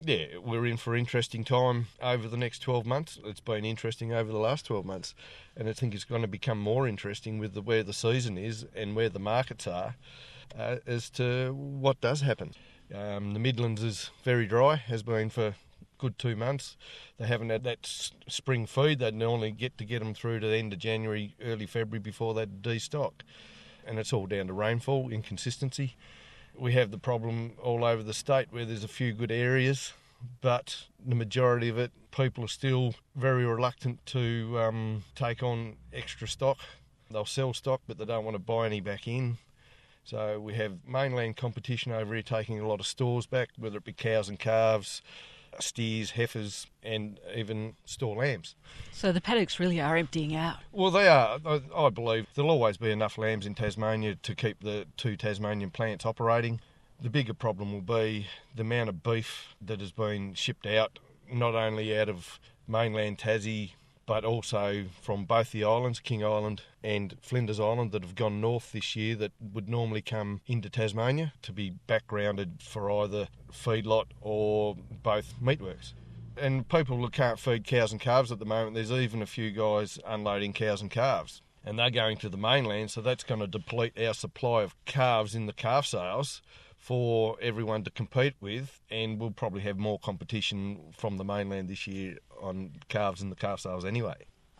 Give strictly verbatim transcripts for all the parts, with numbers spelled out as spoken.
Yeah, we're in for interesting time over the next twelve months. It's been interesting over the last twelve months, and I think it's going to become more interesting with the, where the season is and where the markets are uh, as to what does happen. Um, the Midlands is very dry, has been for a good two months. They haven't had that s- spring feed. They'd normally get to get them through to the end of January, early February before they'd destock. And it's all down to rainfall, inconsistency. We have the problem all over the state where there's a few good areas, but the majority of it, people are still very reluctant to um, take on extra stock. They'll sell stock, but they don't want to buy any back in. So we have mainland competition over here taking a lot of stores back, whether it be cows and calves, steers, heifers, and even store lambs. So the paddocks really are emptying out. Well, they are. I, I believe there'll always be enough lambs in Tasmania to keep the two Tasmanian plants operating. The bigger problem will be the amount of beef that has been shipped out, not only out of mainland Tassie, but also from both the islands, King Island and Flinders Island, that have gone north this year that would normally come into Tasmania to be backgrounded for either feedlot or both meatworks. And people who can't feed cows and calves at the moment, there's even a few guys unloading cows and calves. And they're going to the mainland, so that's going to deplete our supply of calves in the calf sales for everyone to compete with, and we'll probably have more competition from the mainland this year on calves in the calf sales anyway.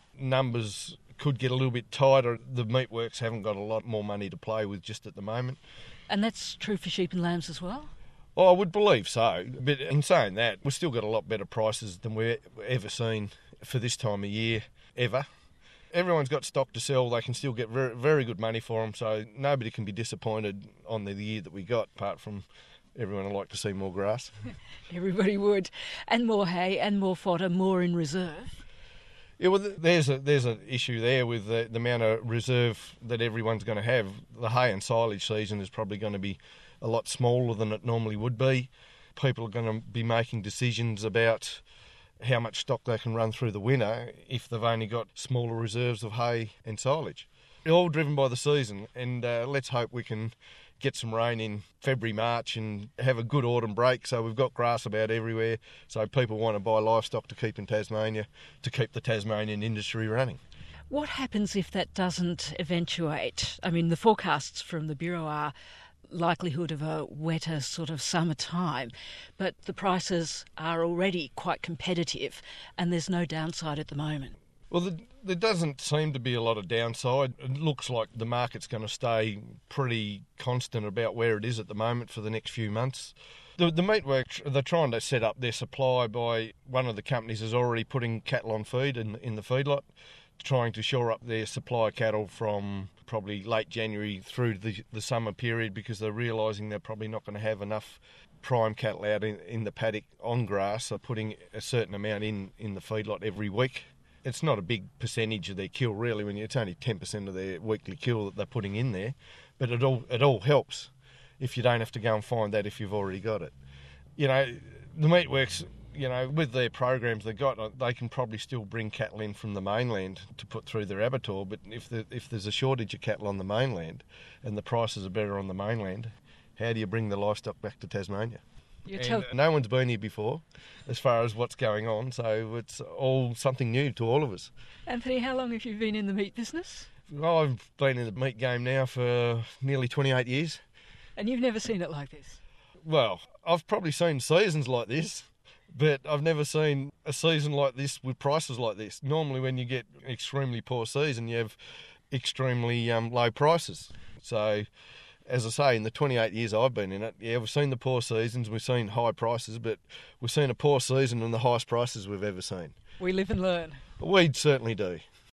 Numbers could get a little bit tighter. The meatworks haven't got a lot more money to play with just at the moment. And that's true for sheep and lambs as well? Oh, I would believe so. But in saying that, we've still got a lot better prices than we've ever seen for this time of year, ever. Everyone's got stock to sell. They can still get very, very good money for them, so nobody can be disappointed on the year that we got, apart from everyone would like to see more grass. Everybody would. And more hay and more fodder, more in reserve. Yeah, well, there's a there's an issue there with the, the amount of reserve that everyone's going to have. The hay and silage season is probably going to be a lot smaller than it normally would be. People are going to be making decisions about how much stock they can run through the winter if they've only got smaller reserves of hay and silage. They're all driven by the season, and uh, let's hope we can get some rain in February, March and have a good autumn break so we've got grass about everywhere, so people want to buy livestock to keep in Tasmania, to keep the Tasmanian industry running. What happens if that doesn't eventuate? I mean, the forecasts from the Bureau are likelihood of a wetter sort of summertime, but the prices are already quite competitive and there's no downside at the moment. Well, the, there doesn't seem to be a lot of downside. It looks like the market's going to stay pretty constant about where it is at the moment for the next few months. The, the meatworks, they're trying to set up their supply by one of the companies is already putting cattle on feed in, in the feedlot, trying to shore up their supply of cattle from probably late January through the, the summer period, because they're realising they're probably not going to have enough prime cattle out in, in the paddock on grass. They're putting a certain amount in, in the feedlot every week. It's not a big percentage of their kill really, when it's only ten percent of their weekly kill that they're putting in there, but it all it all helps if you don't have to go and find that if you've already got it. You know, the meatworks, you know, with their programs they got, they can probably still bring cattle in from the mainland to put through their abattoir, but if the, if there's a shortage of cattle on the mainland and the prices are better on the mainland, how do you bring the livestock back to Tasmania? You And tell- no one's been here before as far as what's going on, so it's all something new to all of us. Anthony, how long have you been in the meat business? I've been in the meat game now for nearly twenty-eight years. And you've never seen it like this? Well, I've probably seen seasons like this, but I've never seen a season like this with prices like this. Normally when you get an extremely poor season, you have extremely um, low prices. So, as I say, in the twenty-eight years I've been in it, yeah, we've seen the poor seasons, we've seen high prices, but we've seen a poor season and the highest prices we've ever seen. We live and learn. We certainly do.